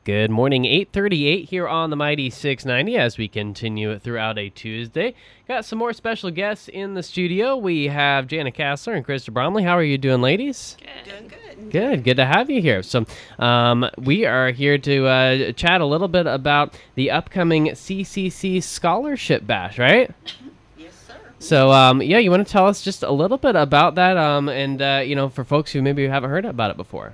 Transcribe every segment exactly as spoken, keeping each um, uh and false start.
Good morning, eight thirty-eight here on the Mighty six ninety as we continue throughout a Tuesday. Got some more special guests in the studio. We have Jana Kassler and Krista Bromley. How are you doing, ladies? Good. Doing good. Good. Good to have you here. So um, we are here to uh, chat a little bit about the upcoming C C C Scholarship Bash, right? Yes, sir. So, um, yeah, you want to tell us just a little bit about that um, and, uh, you know, for folks who maybe haven't heard about it before.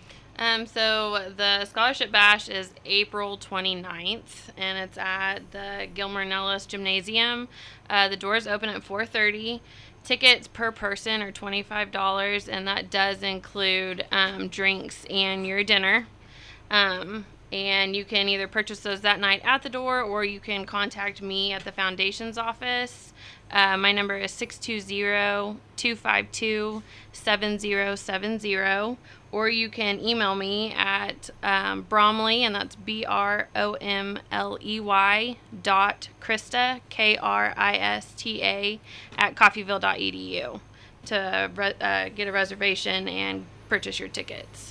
Um, so the Scholarship Bash is April twenty-ninth, and it's at the Gilmer Nellis Gymnasium. Uh, the doors open at four thirty. Tickets per person are twenty-five dollars, and that does include um, drinks and your dinner. Um, and you can either purchase those that night at the door, or you can contact me at the Foundation's office. Uh, my number is six two zero, two five two, seven zero seven zero, or you can email me at um, Bromley, and that's B R O M L E Y dot Krista, K R I S T A, at coffeyville dot e d u to re- uh, get a reservation and purchase your tickets.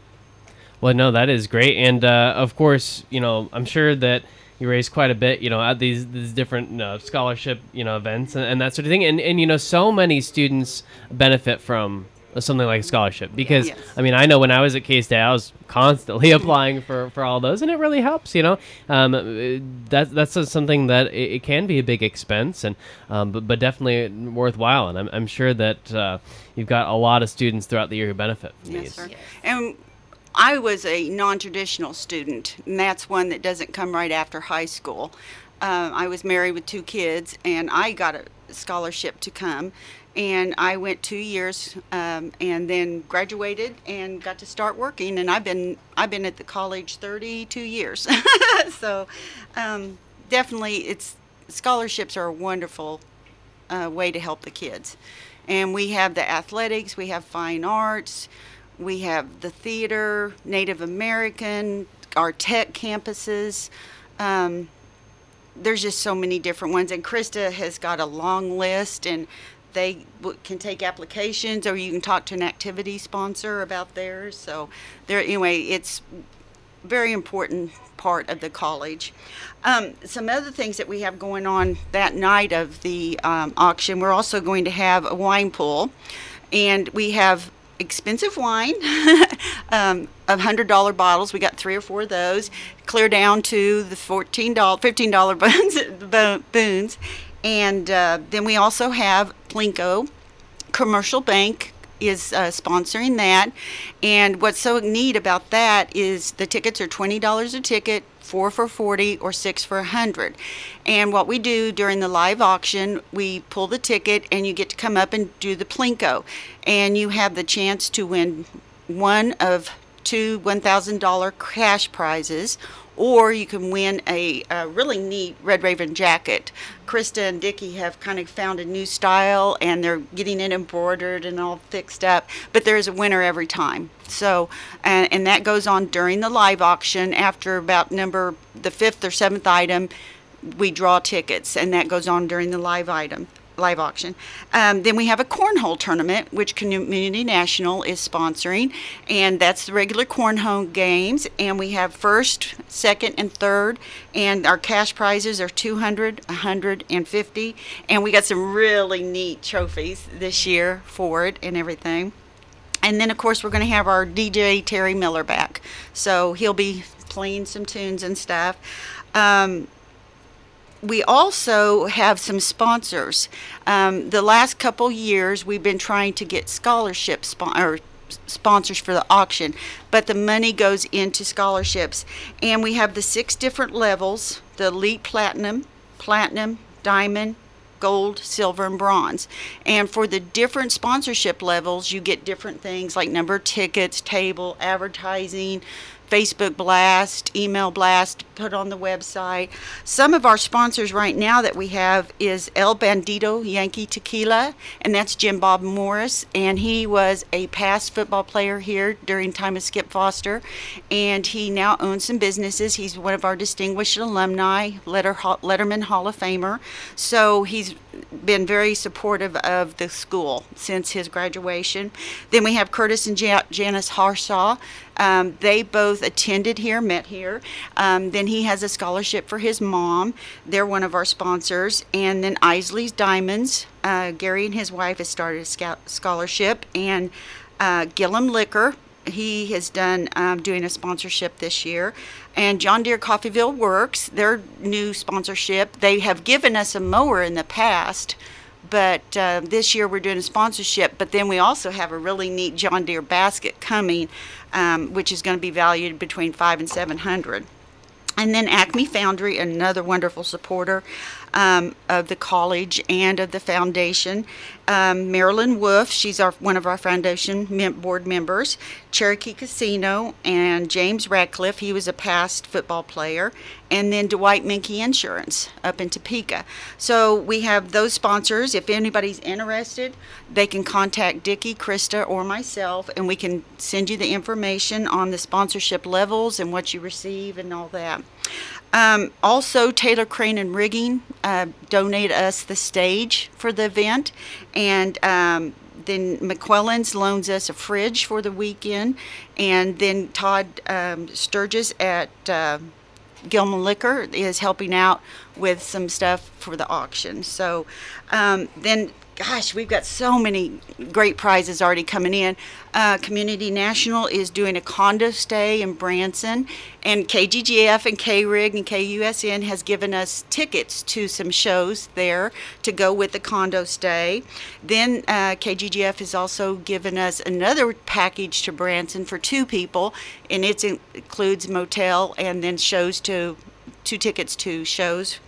Well, no, that is great. And, uh, of course, you know, I'm sure that you raise quite a bit, you know, at these these different you know, scholarship, you know, events and, and that sort of thing. And, and, you know, so many students benefit from something like a scholarship because, Yes. I mean, I know when I was at K-State, I was constantly applying for, for all those, and it really helps, you know. Um, that, that's something that it, it can be a big expense, and um, but, but definitely worthwhile. And I'm, I'm sure that uh, you've got a lot of students throughout the year who benefit from Yes, these. sir. Yes. And I was a non-traditional student, and that's one that doesn't come right after high school. Um, I was married with two kids, and I got a scholarship to come, and I went two years, um, and then graduated and got to start working. And I've been I've been at the college thirty-two years, so um, definitely, it's scholarships are a wonderful uh, way to help the kids. And we have the athletics, we have fine arts. We have the theater, Native American, our tech campuses. Um, there's just so many different ones. And Krista has got a long list, and they w- can take applications, or you can talk to an activity sponsor about theirs. So there, anyway, it's very important part of the college. Um, some other things that we have going on that night of the um, auction, we're also going to have a wine pool, and we have expensive wine, um, of one hundred dollars bottles. We got three or four of those, clear down to the fourteen dollars, fifteen dollars boons, boons. And uh, then we also have Plinko. Commercial Bank is uh, sponsoring that. And what's so neat about that is the tickets are twenty dollars a ticket, four for forty or six for one hundred. And what we do during the live auction, we pull the ticket and you get to come up and do the Plinko. And you have the chance to win one of two one thousand dollars cash prizes, or you can win a, a really neat Red Raven jacket. Krista and Dickie have kind of found a new style, and they're getting it embroidered and all fixed up, but there's a winner every time. So, and, and that goes on during the live auction. After about number, the fifth or seventh item, we draw tickets, and that goes on during the live item. live auction. Um, then we have a cornhole tournament, which Community National is sponsoring, and that's the regular cornhole games. And we have first, second, and third, and our cash prizes are two hundred, one hundred, and fifty. And we got some really neat trophies this year for it and everything. And then, of course, we're going to have our D J Terry Miller back, so he'll be playing some tunes and stuff. Um, We also have some sponsors. Um, the last couple years, we've been trying to get scholarship spon- or sponsors for the auction, but the money goes into scholarships. And we have the six different levels: the Elite Platinum, Platinum, Diamond, Gold, Silver, and Bronze. And for the different sponsorship levels, you get different things like number of tickets, table, advertising, Facebook blast, email blast, put on the website. Some of our sponsors right now that we have is El Bandito Yankee Tequila, and that's Jim Bob Morris, and he was a past football player here during time of Skip Foster, and he now owns some businesses. He's one of our distinguished alumni, Letter, Letterman Hall of Famer, so he's he's been very supportive of the school since his graduation. Then we have Curtis and ja- Janice Harshaw. Um, they both attended here, met here. Um, then he has a scholarship for his mom. They're one of our sponsors. And then Isley's Diamonds. Uh, Gary and his wife have started a scout- scholarship. And uh, Gillum Liquor, he has done um, doing a sponsorship this year. And John Deere Coffeyville Works, their new sponsorship. They have given us a mower in the past, but uh, this year we're doing a sponsorship. But then we also have a really neat John Deere basket coming, um, which is going to be valued between five and seven hundred. And then Acme Foundry, another wonderful supporter um, of the college and of the foundation. Um, Marilyn Wolf, she's our one of our foundation mem- board members. Cherokee Casino, and James Radcliffe, he was a past football player. And then Dwight Minke Insurance up in Topeka. So we have those sponsors. If anybody's interested, they can contact Dickie, Krista, or myself, and we can send you the information on the sponsorship levels and what you receive and all that. Um, also, Taylor Crane and Rigging uh, donated us the stage for the event, and um, then McQuellan's loans us a fridge for the weekend, and then Todd um, Sturgis at uh, Gilman Liquor is helping out with some stuff for the auction. So um, then, gosh, we've got so many great prizes already coming in. Uh, Community National is doing a condo stay in Branson, and K G G F and K-Rig and K U S N has given us tickets to some shows there to go with the condo stay. Then uh, K G G F has also given us another package to Branson for two people, and it includes motel and then shows to two tickets to shows.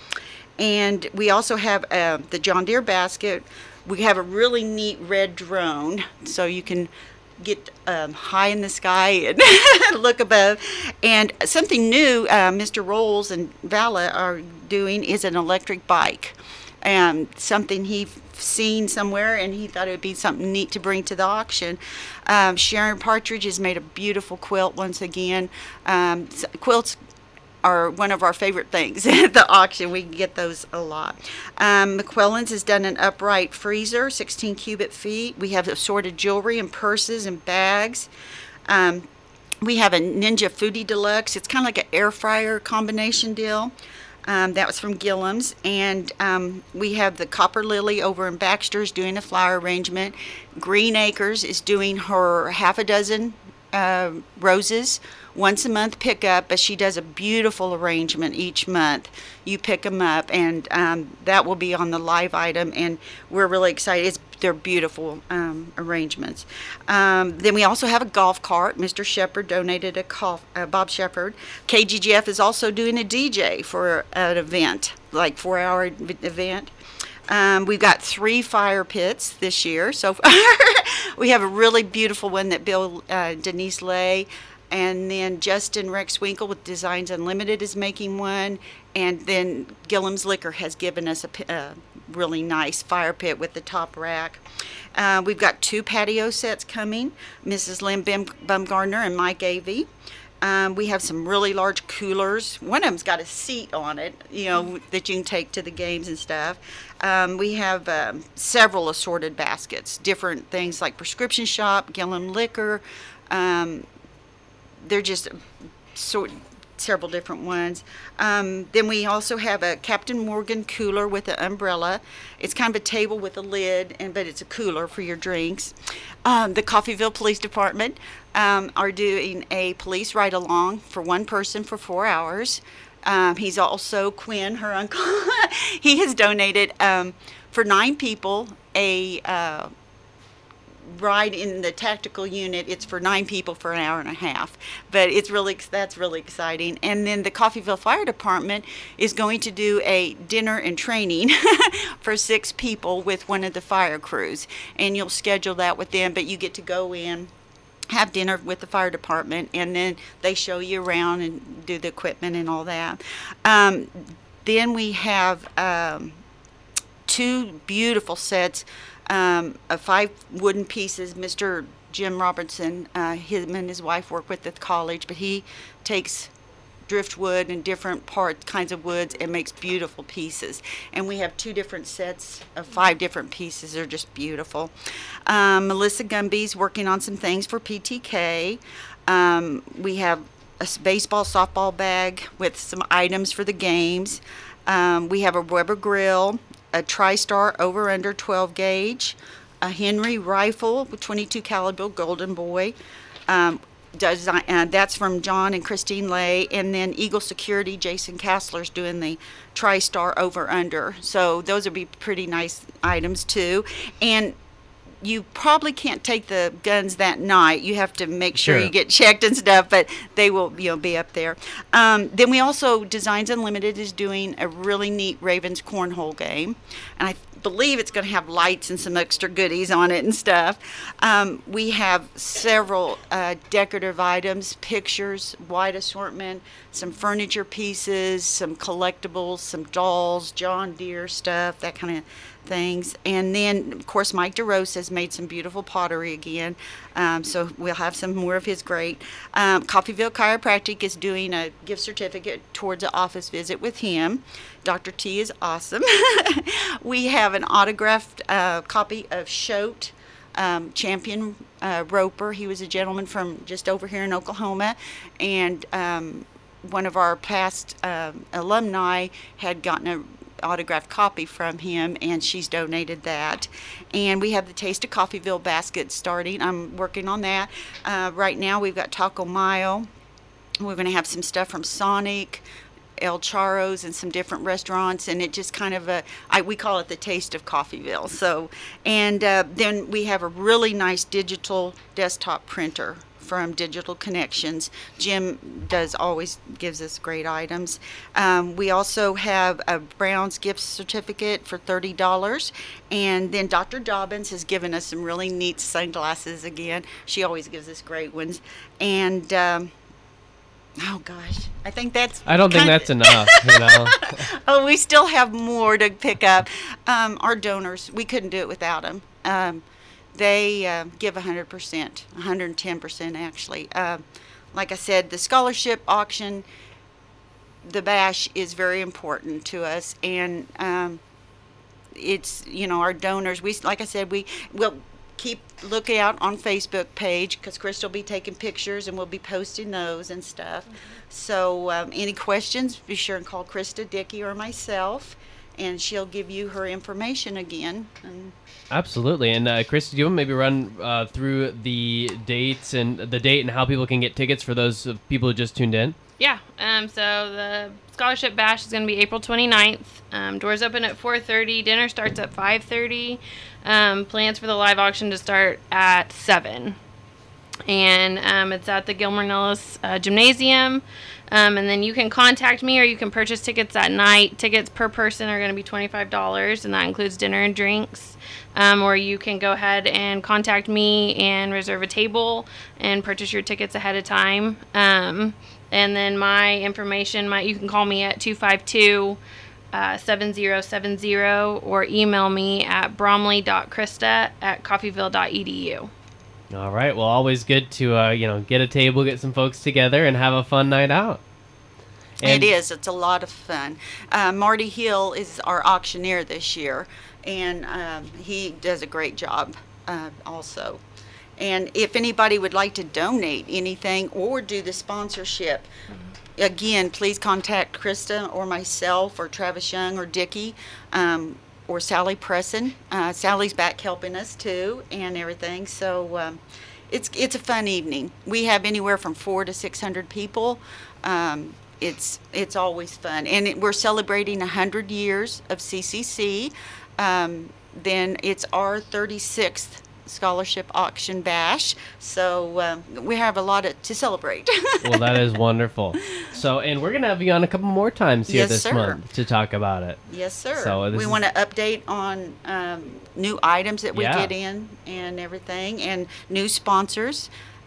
And we also have uh, the John Deere basket. We have a really neat red drone, so you can get um, high in the sky and look above. And something new uh, Mister Rolls and Vala are doing is an electric bike. And something he's seen somewhere, and he thought it would be something neat to bring to the auction. Um, Sharon Partridge has made a beautiful quilt once again. Um, quilts are one of our favorite things at the auction. We can get those a lot. Um, McQuellan's has done an upright freezer, sixteen cubic feet. We have assorted jewelry and purses and bags. Um, we have a Ninja Foodie Deluxe. It's kind of like an air fryer combination deal. Um, that was from Gillum's. And um, we have the Copper Lily over in Baxter's doing a flower arrangement. Green Acres is doing her half a dozen uh, roses once a month pickup, but she does a beautiful arrangement each month. You pick them up, and um, that will be on the live item, and we're really excited. It's, they're beautiful um, arrangements. Um, then we also have a golf cart. Mister Shepard donated a golf, uh, Bob Shepard. K G G F is also doing a D J for an event, like four-hour event. Um, we've got three fire pits this year so far. We have a really beautiful one that Bill, uh, Denise Lay, and then Justin Rex Winkle with Designs Unlimited is making one. And then Gillum's Liquor has given us a, a really nice fire pit with the top rack. Uh, we've got two patio sets coming, Missus Lynn Bum- Bumgardner and Mike Avey. Um, we have some really large coolers. One of them's got a seat on it, you know, that you can take to the games and stuff. Um, we have um, several assorted baskets, different things like Prescription Shop, Gillum Liquor. Um, they're just sort several different ones. Um, then we also have a Captain Morgan cooler with an umbrella. It's kind of a table with a lid, and but it's a cooler for your drinks. Um, the Coffeyville Police Department um, are doing a police ride-along for one person for four hours. Um, he's also, Quinn, her uncle, he has donated um, for nine people a uh, ride in the tactical unit. It's for nine people for an hour and a half, but it's really that's really exciting. And then the Coffeyville Fire Department is going to do a dinner and training for six people with one of the fire crews, and you'll schedule that with them, but you get to go in, have dinner with the fire department, and then they show you around and do the equipment and all that. Um, then we have um, two beautiful sets Um, of five wooden pieces. Mister Jim Robertson, uh, him and his wife work with at the college, but he takes driftwood and different parts, kinds of woods, and makes beautiful pieces. And we have two different sets of five different pieces. They're just beautiful. Um, Melissa Gumby's working on some things for P T K. Um, we have a baseball, softball bag with some items for the games. Um, we have a Weber grill, a TriStar over-under twelve gauge, a Henry rifle with twenty-two caliber Golden Boy. Um, design, uh, that's from John and Christine Lay. And then Eagle Security, Jason Kassler's doing the TriStar over-under. So those would be pretty nice items too. And you probably can't take the guns that night. You have to make sure, sure. you get checked and stuff, but they will, you know, be up there. Um, then we also, Designs Unlimited is doing a really neat Ravens cornhole game, and I believe it's going to have lights and some extra goodies on it and stuff. Um, we have several uh, decorative items, pictures, wide assortment, some furniture pieces, some collectibles, some dolls, John Deere stuff, that kind of things. And then, of course, Mike DeRose has made some beautiful pottery again, um, so we'll have some more of his great. Um, Coffeyville Chiropractic is doing a gift certificate towards an office visit with him. Doctor T is awesome. We have an autographed uh, copy of Shote, um, champion uh, roper. He was a gentleman from just over here in Oklahoma, and um, one of our past um, alumni had gotten a autographed copy from him, and she's donated that. And we have the Taste of Coffeyville basket starting. I'm working on that. Uh, right now we've got Taco Mayo. We're going to have some stuff from Sonic, El Charro's, and some different restaurants, and it just kind of a, I, we call it the Taste of Coffeyville. So, and uh, then we have a really nice digital desktop printer from Digital Connections. Jim does always gives us great items. Um, we also have a Brown's gift certificate for thirty dollars, and then Doctor Dobbins has given us some really neat sunglasses again. She always gives us great ones. And um, oh gosh, I think that's I don't think that's enough, you know. Oh, we still have more to pick up. Um, our donors, we couldn't do it without them. Um, They uh, give one hundred percent, one hundred ten percent actually. Uh, like I said, the scholarship auction, the bash is very important to us, and um, it's, you know, our donors. We, like I said, we will keep looking out on Facebook page, because Krista will be taking pictures and we'll be posting those and stuff. Mm-hmm. So um, any questions, be sure and call Krista, Dickie, or myself, and she'll give you her information again. And absolutely. And uh, Chris, do you want to maybe run uh, through the dates and the date and how people can get tickets for those uh, people who just tuned in? Yeah. Um. So the scholarship bash is going to be April twenty-ninth. Um, doors open at four thirty. Dinner starts at five thirty. Um, plans for the live auction to start at seven. And um, it's at the Gilmer Nellis uh, Gymnasium. Um, and then you can contact me, or you can purchase tickets that night. Tickets per person are going to be twenty-five dollars, and that includes dinner and drinks. Um, or you can go ahead and contact me and reserve a table and purchase your tickets ahead of time. Um, and then my information, my you can call me at two five two, seven zero seven zero or email me at bromley dot krista at coffeyville dot e d u. All right. Well, always good to uh, you know, get a table, get some folks together, and have a fun night out. And it is. It's a lot of fun. Uh, Marty Hill is our auctioneer this year, and um, he does a great job uh, also. And if anybody would like to donate anything or do the sponsorship, mm-hmm. again, please contact Krista or myself or Travis Young or Dickie. Um, or Sally Presson. Uh, Sally's back helping us too and everything. So um, it's it's a fun evening. We have anywhere from four to six hundred people. Um, it's it's always fun, and it, we're celebrating a hundred years of C C C. Um, then it's our thirty-sixth scholarship auction bash, so um, we have a lot of, to celebrate. Well, that is wonderful. So, and we're gonna have you on a couple more times here yes, this sir. month to talk about it. Yes, sir. So we is... want to update on um, new items that we yeah. get in and everything, and new sponsors.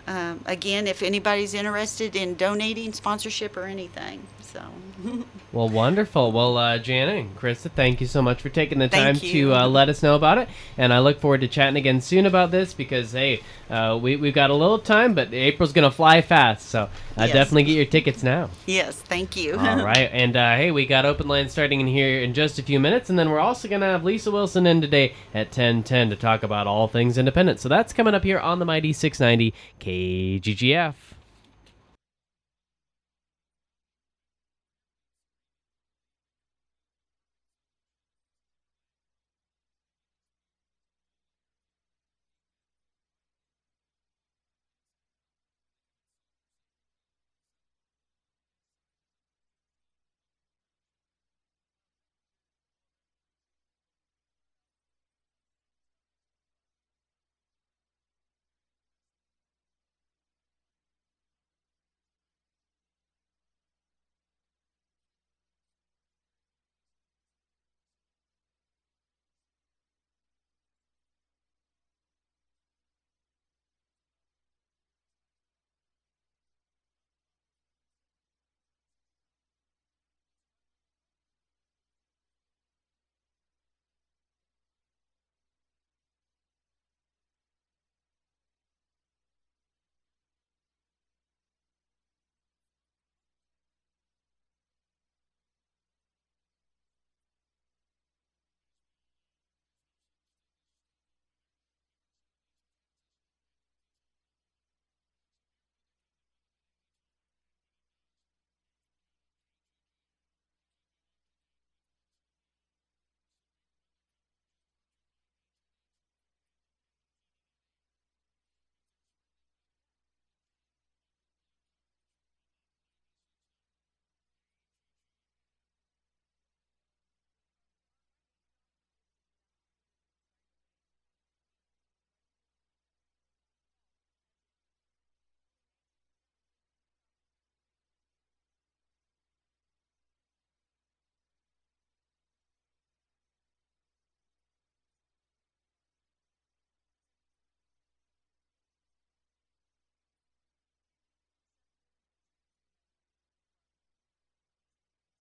um, again, if anybody's interested in donating, sponsorship, or anything. So. Well, wonderful. Well, uh, Jana and Krista, thank you so much for taking the time Thank you. to uh, let us know about it. And I look forward to chatting again soon about this because, hey, uh, we, we've got a little time, but April's going to fly fast. So uh, Yes. definitely get your tickets now. Yes, thank you. All right. And, uh, hey, we got open line starting in here in just a few minutes. And then we're also going to have Lisa Wilson in today at ten ten to talk about all things independent. So that's coming up here on the Mighty six ninety K G G F.